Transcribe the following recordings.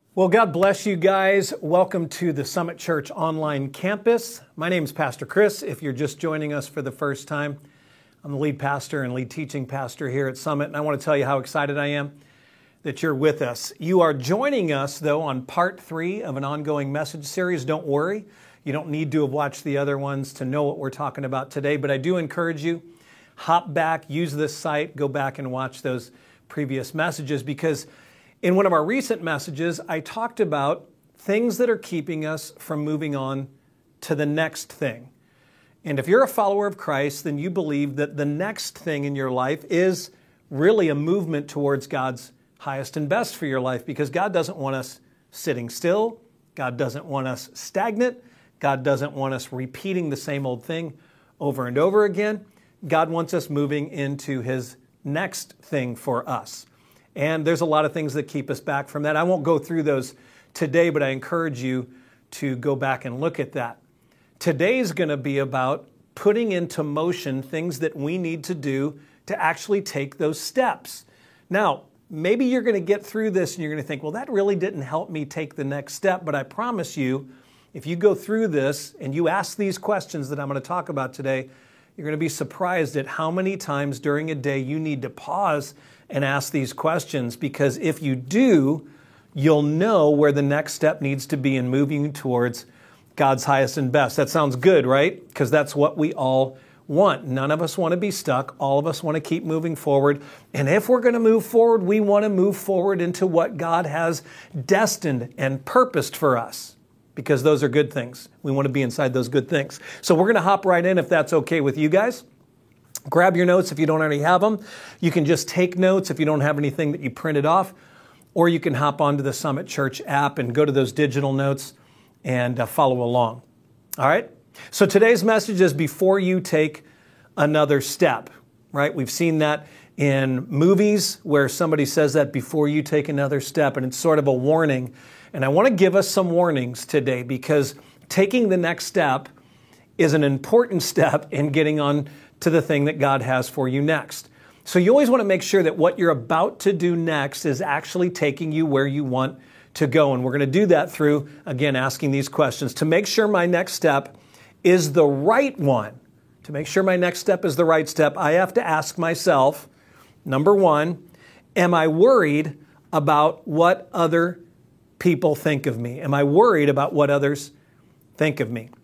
Well, God bless you guys. Welcome to the Summit Church online campus. My name is Pastor Chris. If you're just joining us for the first time, I'm the lead pastor and lead teaching pastor here at Summit, and I want to tell you how excited I am that you're with us. You are joining us, though, on part 3 of an ongoing message series. Don't worry. You don't need to have watched the other ones to know what we're talking about today, but I do encourage you, hop back, use this site, go back and watch those previous messages, because in one of our recent messages, I talked about things that are keeping us from moving on to the next thing. And if you're a follower of Christ, then you believe that the next thing in your life is really a movement towards God's highest and best for your life, because God doesn't want us sitting still. God doesn't want us stagnant. God doesn't want us repeating the same old thing over and over again. God wants us moving into His next thing for us. And there's a lot of things that keep us back from that. I won't go through those today, but I encourage you to go back and look at that. Today's going to be about putting into motion things that we need to do to actually take those steps. Now, maybe you're going to get through this and you're going to think, well, that really didn't help me take the next step. But I promise you, if you go through this and you ask these questions that I'm going to talk about today, you're going to be surprised at how many times during a day you need to pause and ask these questions, because if you do, you'll know where the next step needs to be in moving towards God's highest and best. That sounds good, right? Because that's what we all want. None of us want to be stuck. All of us want to keep moving forward. And if we're going to move forward, we want to move forward into what God has destined and purposed for us, because those are good things. We want to be inside those good things. So we're going to hop right in, if that's okay with you guys. Grab your notes if you don't already have them. You can just take notes if you don't have anything that you printed off, or you can hop onto the Summit Church app and go to those digital notes and follow along. All right? So today's message is before you take another step, right? We've seen that in movies where somebody says that before you take another step, and it's sort of a warning. And I want to give us some warnings today, because taking the next step is an important step in getting on to the thing that God has for you next. So you always want to make sure that what you're about to do next is actually taking you where you want to go. And we're going to do that through, again, asking these questions. To make sure my next step is the right one, to make sure my next step is the right step, I have to ask myself, number one, am I worried about what other people think of me? Am I worried about what others think of me?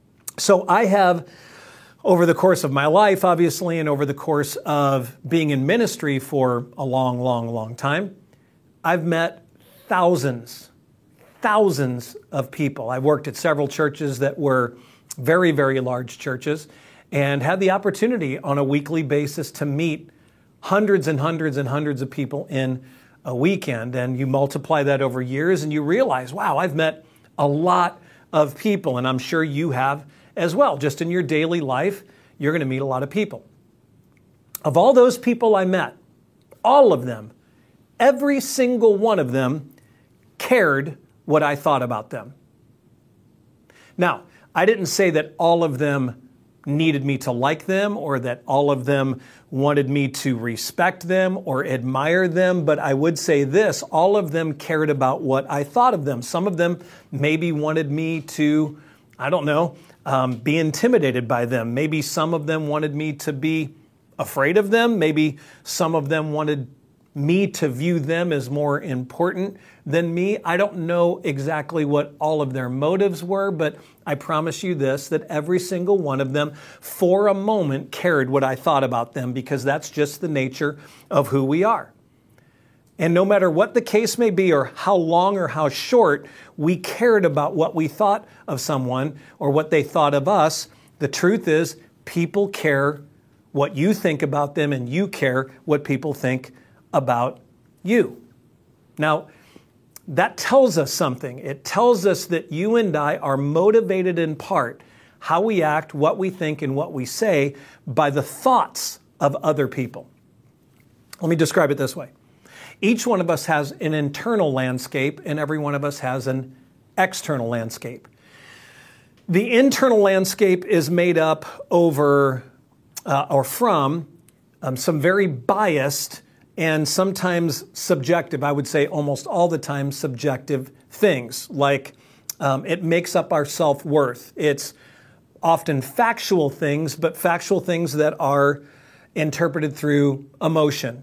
So I have, over the course of my life, obviously, and over the course of being in ministry for a long time, I've met thousands of people. I've worked at several churches that were very, very large churches, and had the opportunity on a weekly basis to meet hundreds and hundreds of people in a weekend. And you multiply that over years and you realize, wow, I've met a lot of people, and I'm sure you have as well. Just in your daily life, you're going to meet a lot of people. Of all those people I met, all of them, every single one of them cared what I thought about them. Now, I didn't say that all of them needed me to like them, or that all of them wanted me to respect them or admire them, but I would say this: all of them cared about what I thought of them. Some of them maybe wanted me to, be intimidated by them. Maybe some of them wanted me to be afraid of them. Maybe some of them wanted me to view them as more important than me. I don't know exactly what all of their motives were, but I promise you this, that every single one of them for a moment cared what I thought about them, because that's just the nature of who we are. And no matter what the case may be, or how long or how short we cared about what we thought of someone or what they thought of us, the truth is people care what you think about them, and you care what people think about you. Now, that tells us something. It tells us that you and I are motivated in part, how we act, what we think, and what we say, by the thoughts of other people. Let me describe it this way. Each one of us has an internal landscape, and every one of us has an external landscape. The internal landscape is made up from some very biased and sometimes subjective, I would say almost all the time subjective things, like it makes up our self-worth. It's often factual things, but factual things that are interpreted through emotion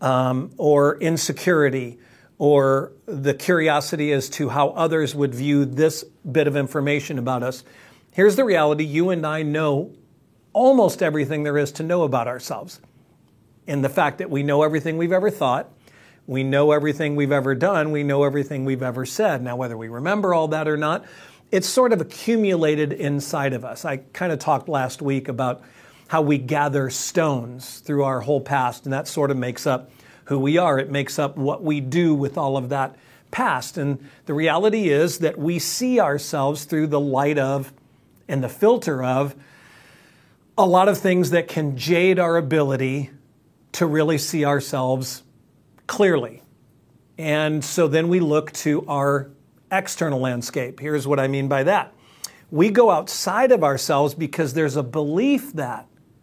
or insecurity or the curiosity as to how others would view this bit of information about us. Here's the reality. You and I know almost everything there is to know about ourselves. And the fact that we know everything we've ever thought, we know everything we've ever done, we know everything we've ever said. Now, whether we remember all that or not, it's sort of accumulated inside of us. I kind of talked last week about how we gather stones through our whole past, and that sort of makes up who we are. It makes up what we do with all of that past. And the reality is that we see ourselves through the light of and the filter of a lot of things that can jade our ability to really see ourselves clearly. And so then we look to our external landscape. Here's what I mean by that. We go outside of ourselves because there's a belief that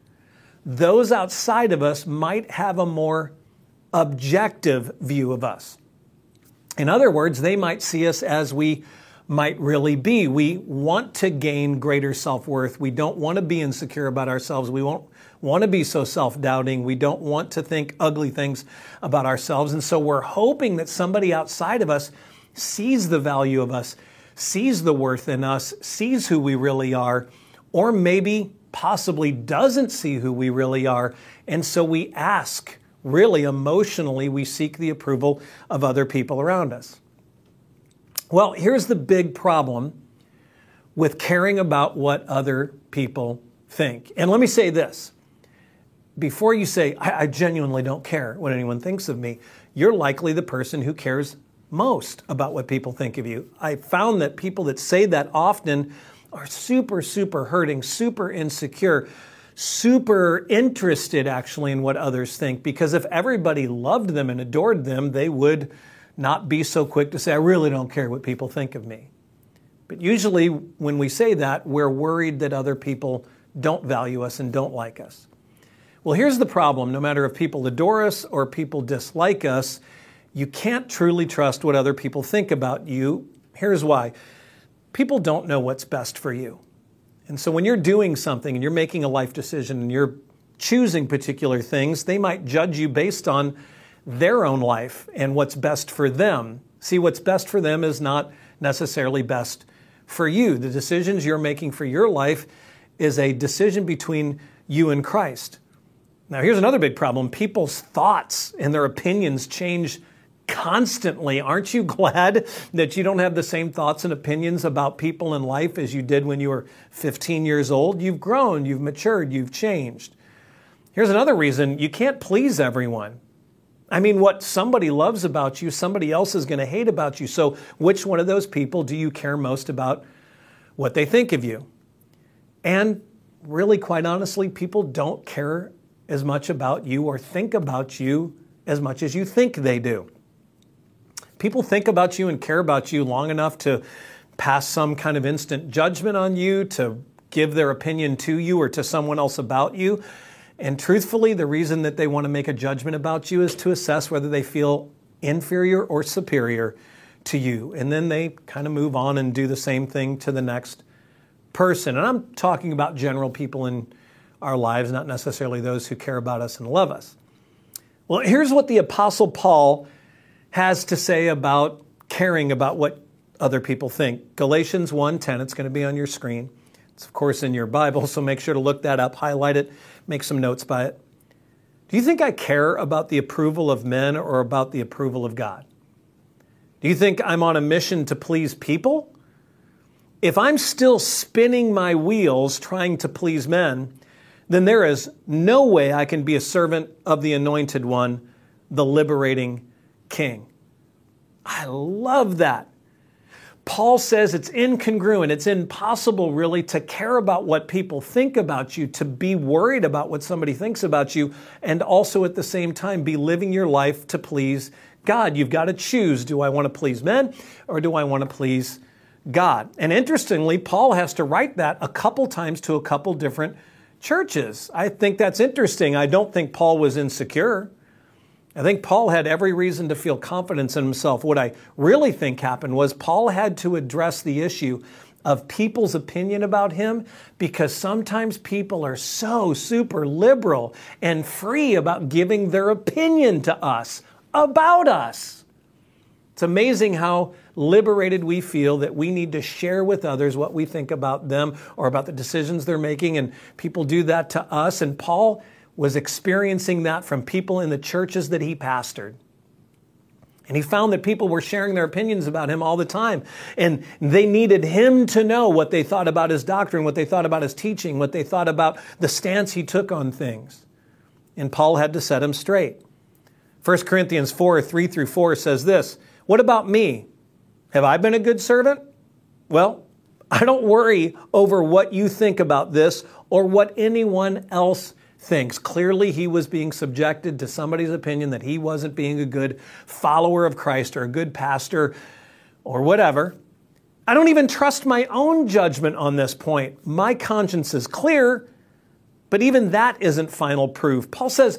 those outside of us might have a more objective view of us. In other words, they might see us as we might really be. We want to gain greater self-worth. We don't want to be insecure about ourselves. We won't want to be so self-doubting. We don't want to think ugly things about ourselves. And so we're hoping that somebody outside of us sees the value of us, sees the worth in us, sees who we really are, or maybe possibly doesn't see who we really are. And so we ask, really emotionally, we seek the approval of other people around us. Well, here's the big problem with caring about what other people think. And let me say this. Before you say, I genuinely don't care what anyone thinks of me, you're likely the person who cares most about what people think of you. I found that people that say that often are super, super hurting, super insecure, super interested actually in what others think, because if everybody loved them and adored them, they would not be so quick to say, I really don't care what people think of me. But usually when we say that, we're worried that other people don't value us and don't like us. Well, here's the problem. No matter if people adore us or people dislike us, you can't truly trust what other people think about you. Here's why. People don't know what's best for you. And so when you're doing something and you're making a life decision and you're choosing particular things, they might judge you based on their own life and what's best for them. See, what's best for them is not necessarily best for you. The decisions you're making for your life is a decision between you and Christ. Now, here's another big problem. People's thoughts and their opinions change constantly. Aren't you glad that you don't have the same thoughts and opinions about people in life as you did when you were 15 years old? You've grown, you've matured, you've changed. Here's another reason. You can't please everyone. I mean, what somebody loves about you, somebody else is going to hate about you. So which one of those people do you care most about what they think of you? And really, quite honestly, people don't care as much about you or think about you as much as you think they do. People think about you and care about you long enough to pass some kind of instant judgment on you, to give their opinion to you or to someone else about you. And truthfully, the reason that they want to make a judgment about you is to assess whether they feel inferior or superior to you. And then they kind of move on and do the same thing to the next person. And I'm talking about general people in our lives, not necessarily those who care about us and love us. Well, here's what the Apostle Paul has to say about caring about what other people think. Galatians 1:10, it's going to be on your screen. It's, of course, in your Bible, so make sure to look that up, highlight it, make some notes by it. Do you think I care about the approval of men or about the approval of God? Do you think I'm on a mission to please people? If I'm still spinning my wheels trying to please men, then there is no way I can be a servant of the Anointed One, the liberating King. I love that. Paul says it's incongruent. It's impossible really to care about what people think about you, to be worried about what somebody thinks about you, and also at the same time be living your life to please God. You've got to choose. Do I want to please men or do I want to please God? And interestingly, Paul has to write that a couple times to a couple different churches. I think that's interesting. I don't think Paul was insecure. I think Paul had every reason to feel confidence in himself. What I really think happened was Paul had to address the issue of people's opinion about him, because sometimes people are so super liberal and free about giving their opinion to us about us. It's amazing how liberated we feel that we need to share with others what we think about them or about the decisions they're making, and people do that to us. And Paul was experiencing that from people in the churches that he pastored. And he found that people were sharing their opinions about him all the time. And they needed him to know what they thought about his doctrine, what they thought about his teaching, what they thought about the stance he took on things. And Paul had to set him straight. 1 Corinthians 4, 3-4 says this, "What about me? Have I been a good servant? Well, I don't worry over what you think about this or what anyone else thinks." Clearly, he was being subjected to somebody's opinion that he wasn't being a good follower of Christ or a good pastor or whatever. "I don't even trust my own judgment on this point. My conscience is clear, but even that isn't final proof." Paul says,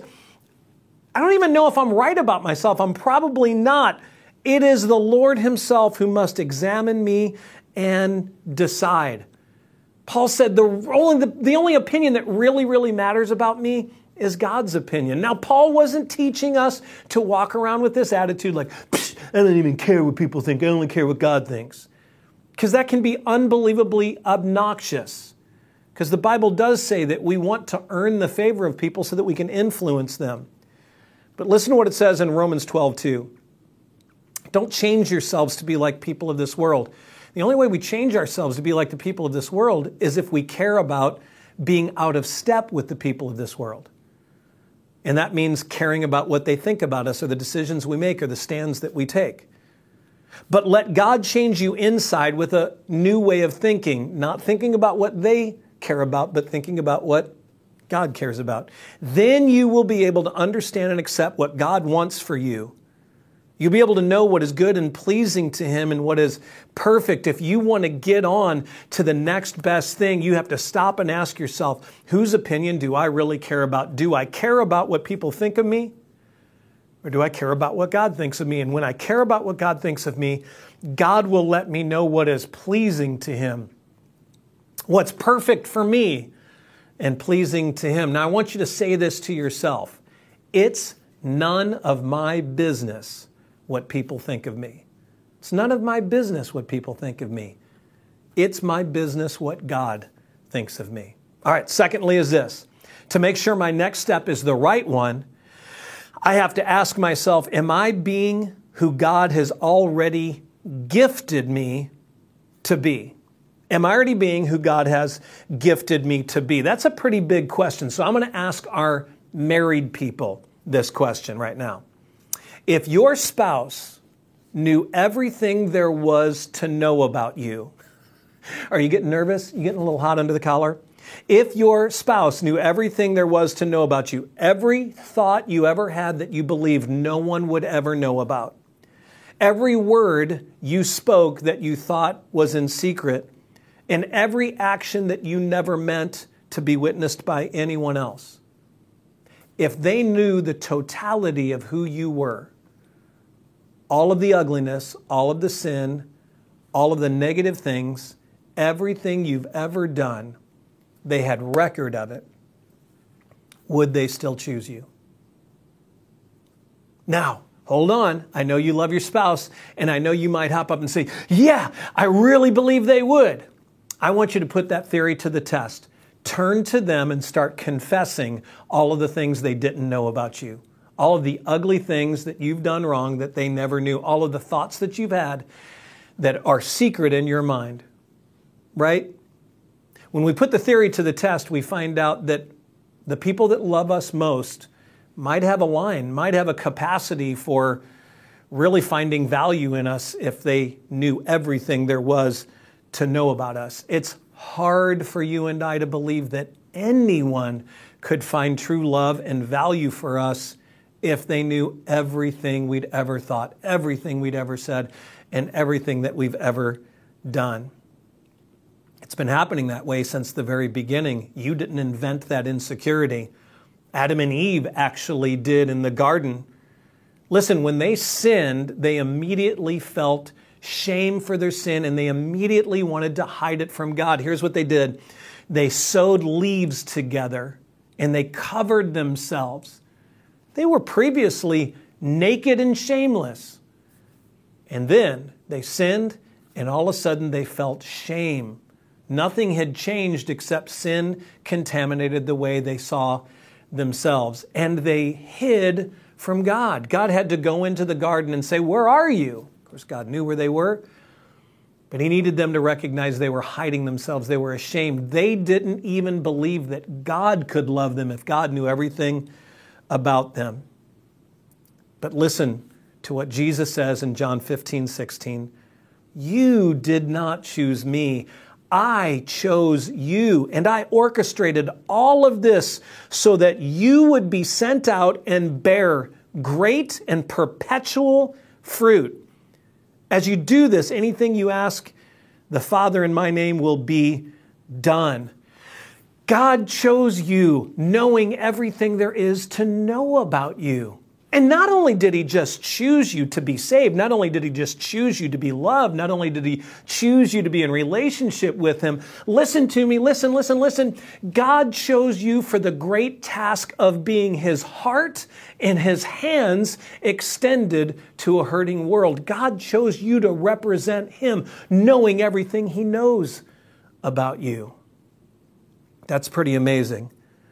"I don't even know if I'm right about myself. I'm probably not. It is the Lord himself who must examine me and decide." Paul said, the only opinion that really matters about me is God's opinion. Now, Paul wasn't teaching us to walk around with this attitude like, I don't even care what people think. I only care what God thinks. Because that can be unbelievably obnoxious. Because the Bible does say that we want to earn the favor of people so that we can influence them. But listen to what it says in Romans 12:2. "Don't change yourselves to be like people of this world." The only way we change ourselves to be like the people of this world is if we care about being out of step with the people of this world. And that means caring about what they think about us or the decisions we make or the stands that we take. But let God change you inside with a new way of thinking, not thinking about what they care about, but thinking about what God cares about. Then you will be able to understand and accept what God wants for you. You'll be able to know what is good and pleasing to him and what is perfect. If you want to get on to the next best thing, you have to stop and ask yourself, whose opinion do I really care about? Do I care about what people think of me? Or do I care about what God thinks of me? And when I care about what God thinks of me, God will let me know what is pleasing to him, what's perfect for me and pleasing to him. Now, I want you to say this to yourself. It's none of my business what people think of me. It's none of my business what people think of me. It's my business what God thinks of me. All right, secondly is this. To make sure my next step is the right one, I have to ask myself, am I being who God has already gifted me to be? Am I already being who God has gifted me to be? That's a pretty big question. So I'm going to ask our married people this question right now. If your spouse knew everything there was to know about you, are you getting nervous? You getting a little hot under the collar? If your spouse knew everything there was to know about you, every thought you ever had that you believed no one would ever know about, every word you spoke that you thought was in secret, and every action that you never meant to be witnessed by anyone else, if they knew the totality of who you were, all of the ugliness, all of the sin, all of the negative things, everything you've ever done, they had record of it, would they still choose you? Now, hold on. I know you love your spouse, and I know you might hop up and say, yeah, I really believe they would. I want you to put that theory to the test. Turn to them and start confessing all of the things they didn't know about you. All of the ugly things that you've done wrong that they never knew. All of the thoughts that you've had that are secret in your mind. Right? When we put the theory to the test, we find out that the people that love us most might have a line, might have a capacity for really finding value in us if they knew everything there was to know about us. It's hard for you and I to believe that anyone could find true love and value for us if they knew everything we'd ever thought, everything we'd ever said, and everything that we've ever done. It's been happening that way since the very beginning. You didn't invent that insecurity. Adam and Eve actually did in the garden. Listen, when they sinned, they immediately felt shame for their sin and they immediately wanted to hide it from God. Here's what they did. They sewed leaves together and they covered themselves. They were previously naked and shameless. And then they sinned and all of a sudden they felt shame. Nothing had changed except sin contaminated the way they saw themselves. And they hid from God. God had to go into the garden and say, "Where are you?" Of course, God knew where they were, but he needed them to recognize they were hiding themselves. They were ashamed. They didn't even believe that God could love them if God knew everything about them. But listen to what Jesus says in John 15:16. "You did not choose me. I chose you, and I orchestrated all of this so that you would be sent out and bear great and perpetual fruit. As you do this, anything you ask the Father in my name will be done." God chose you, knowing everything there is to know about you. And not only did he just choose you to be saved, not only did he just choose you to be loved, not only did he choose you to be in relationship with him, listen to me, listen. God chose you for the great task of being his heart and his hands extended to a hurting world. God chose you to represent him, knowing everything he knows about you. That's pretty amazing.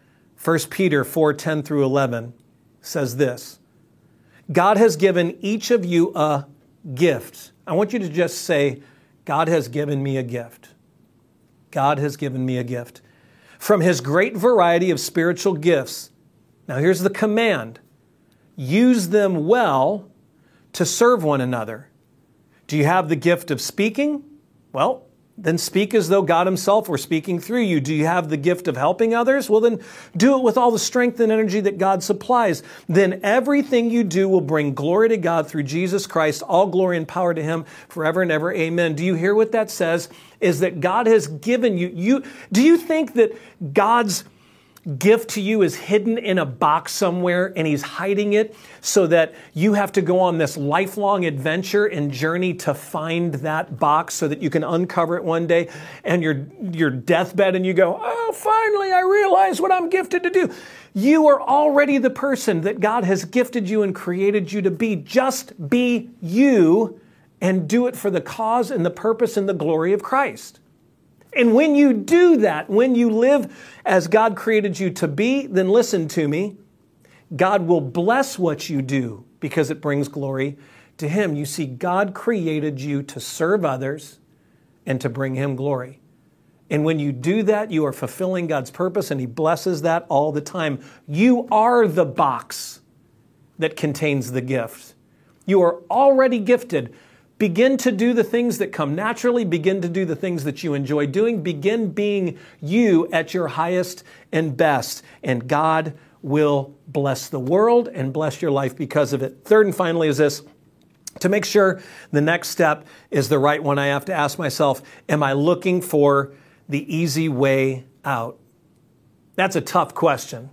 1 Peter 4:10 through 11 says this. God has given each of you a gift. I want you to just say, God has given me a gift. God has given me a gift. From his great variety of spiritual gifts. Now here's the command. Use them well to serve one another. Do you have the gift of speaking? Well, then speak as though God himself were speaking through you. Do you have the gift of helping others? Well, then do it with all the strength and energy that God supplies. Then everything you do will bring glory to God through Jesus Christ, all glory and power to him forever and ever. Amen. Do you hear what that says? Is that God has given you. Do you think that God's gift to you is hidden in a box somewhere and he's hiding it so that you have to go on this lifelong adventure and journey to find that box so that you can uncover it one day and your deathbed and you go, "Oh, finally I realize what I'm gifted to do." You are already the person that God has gifted you and created you to be. Just be you and do it for the cause and the purpose and the glory of Christ. And when you do that, when you live as God created you to be, then listen to me, God will bless what you do because it brings glory to him. You see, God created you to serve others and to bring him glory. And when you do that, you are fulfilling God's purpose and he blesses that all the time. You are the box that contains the gift. You are already gifted. Begin to do the things that come naturally. Begin to do the things that you enjoy doing. Begin being you at your highest and best. And God will bless the world and bless your life because of it. Third and finally is this. To make sure the next step is the right one, I have to ask myself, am I looking for the easy way out? That's a tough question.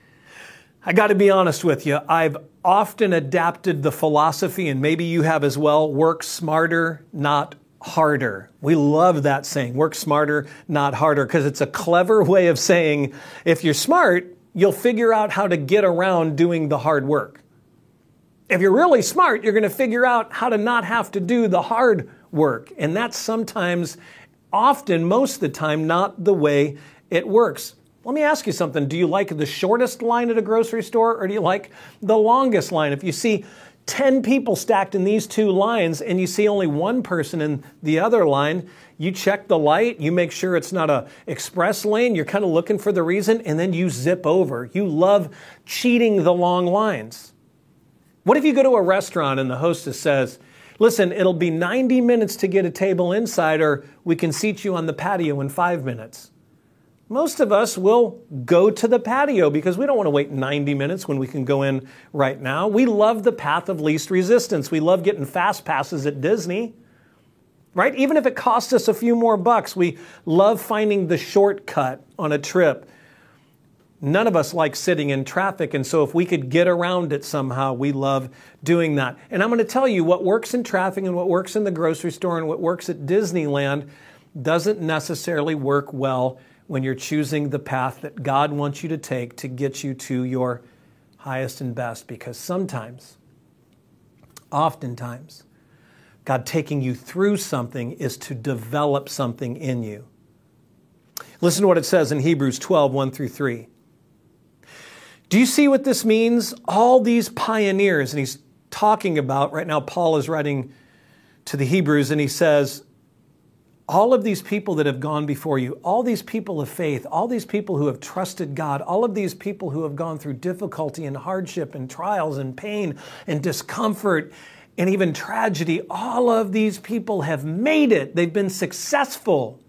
I got to be honest with you. I've often adapted the philosophy, and maybe you have as well, work smarter, not harder. We love that saying, work smarter, not harder, because it's a clever way of saying if you're smart, you'll figure out how to get around doing the hard work. If you're really smart, you're going to figure out how to not have to do the hard work. And that's sometimes, often, most of the time, not the way it works. Let me ask you something. Do you like the shortest line at a grocery store or do you like the longest line? If you see 10 people stacked in these two lines and you see only one person in the other line, you check the light, you make sure it's not an express lane, you're kind of looking for the reason, and then you zip over. You love cheating the long lines. What if you go to a restaurant and the hostess says, "Listen, it'll be 90 minutes to get a table inside or we can seat you on the patio in 5 minutes." Most of us will go to the patio because we don't want to wait 90 minutes when we can go in right now. We love the path of least resistance. We love getting fast passes at Disney, right? Even if it costs us a few more bucks, we love finding the shortcut on a trip. None of us like sitting in traffic, and so if we could get around it somehow, we love doing that. And I'm going to tell you, what works in traffic and what works in the grocery store and what works at Disneyland doesn't necessarily work well when you're choosing the path that God wants you to take to get you to your highest and best, because sometimes, oftentimes, God taking you through something is to develop something in you. Listen to what it says in Hebrews 12, 1 through 3. Do you see what this means? All these pioneers, and he's talking about, right now Paul is writing to the Hebrews, and he says, all of these people that have gone before you, all these people of faith, all these people who have trusted God, all of these people who have gone through difficulty and hardship and trials and pain and discomfort and even tragedy, all of these people have made it. They've been successful.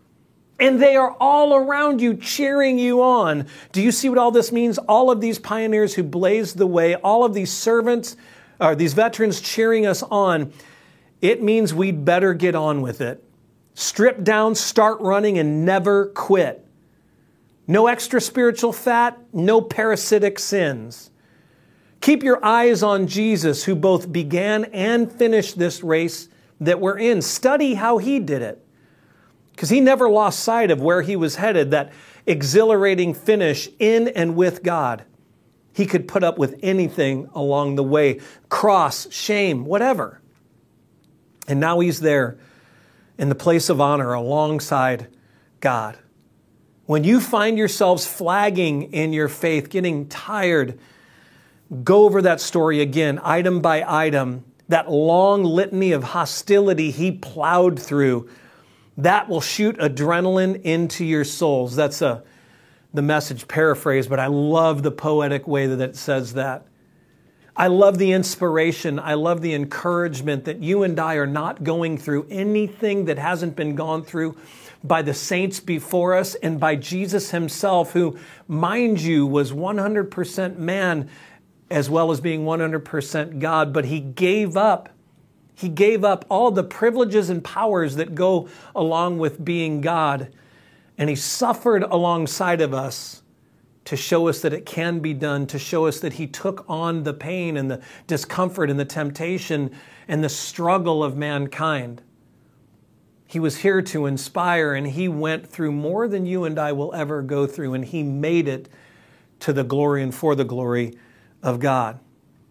And they are all around you, cheering you on. Do you see what all this means? All of these pioneers who blazed the way, all of these servants, or these veterans cheering us on, it means we'd better get on with it. Strip down, start running, and never quit. No extra spiritual fat, no parasitic sins. Keep your eyes on Jesus, who both began and finished this race that we're in. Study how he did it, because he never lost sight of where he was headed, that exhilarating finish in and with God. He could put up with anything along the way, cross, shame, whatever. And now he's there in the place of honor alongside God. When you find yourselves flagging in your faith, getting tired, go over that story again, item by item, that long litany of hostility he plowed through. That will shoot adrenaline into your souls. That's the Message paraphrase, but I love the poetic way that it says that. I love the inspiration. I love the encouragement that you and I are not going through anything that hasn't been gone through by the saints before us and by Jesus himself, who, mind you, was 100% man as well as being 100% God, but he gave up. He gave up all the privileges and powers that go along with being God, and he suffered alongside of us to show us that it can be done, to show us that he took on the pain and the discomfort and the temptation and the struggle of mankind. He was here to inspire, and he went through more than you and I will ever go through, and he made it to the glory and for the glory of God.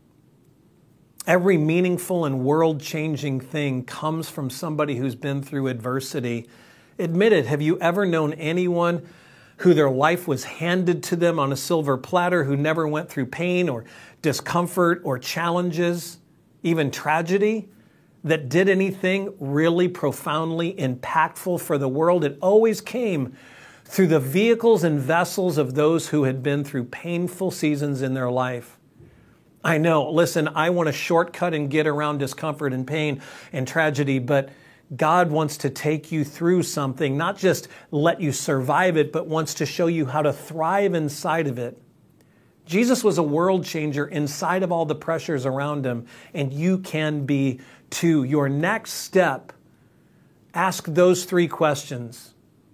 Every meaningful and world-changing thing comes from somebody who's been through adversity. Admit it, have you ever known anyone who their life was handed to them on a silver platter, who never went through pain or discomfort or challenges, even tragedy, that did anything really profoundly impactful for the world? It always came through the vehicles and vessels of those who had been through painful seasons in their life. I know, listen, I want to shortcut and get around discomfort and pain and tragedy, but God wants to take you through something, not just let you survive it, but wants to show you how to thrive inside of it. Jesus was a world changer inside of all the pressures around him, and you can be too. Your next step, ask those 3 questions.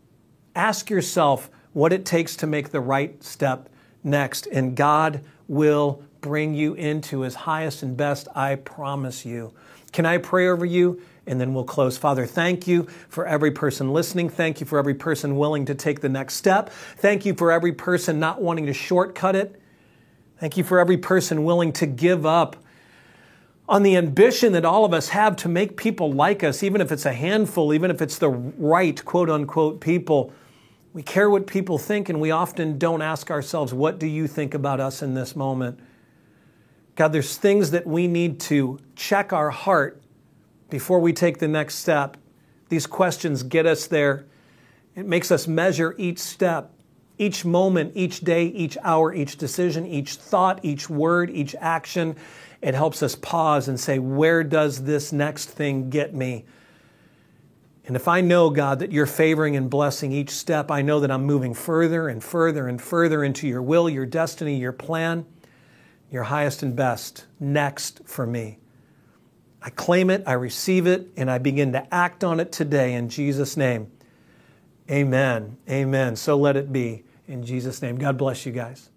Ask yourself what it takes to make the right step next, and God will bring you into his highest and best, I promise you. Can I pray over you? And then we'll close. Father, thank you for every person listening. Thank you for every person willing to take the next step. Thank you for every person not wanting to shortcut it. Thank you for every person willing to give up on the ambition that all of us have to make people like us, even if it's a handful, even if it's the right, quote unquote, people. We care what people think, and we often don't ask ourselves, what do you think about us in this moment? God, there's things that we need to check our heart before we take the next step. These questions get us there. It makes us measure each step, each moment, each day, each hour, each decision, each thought, each word, each action. It helps us pause and say, where does this next thing get me? And if I know, God, that you're favoring and blessing each step, I know that I'm moving further and further and further into your will, your destiny, your plan, your highest and best next for me. I claim it, I receive it, and I begin to act on it today in Jesus' name. Amen. Amen. So let it be. in Jesus' name. God bless you guys.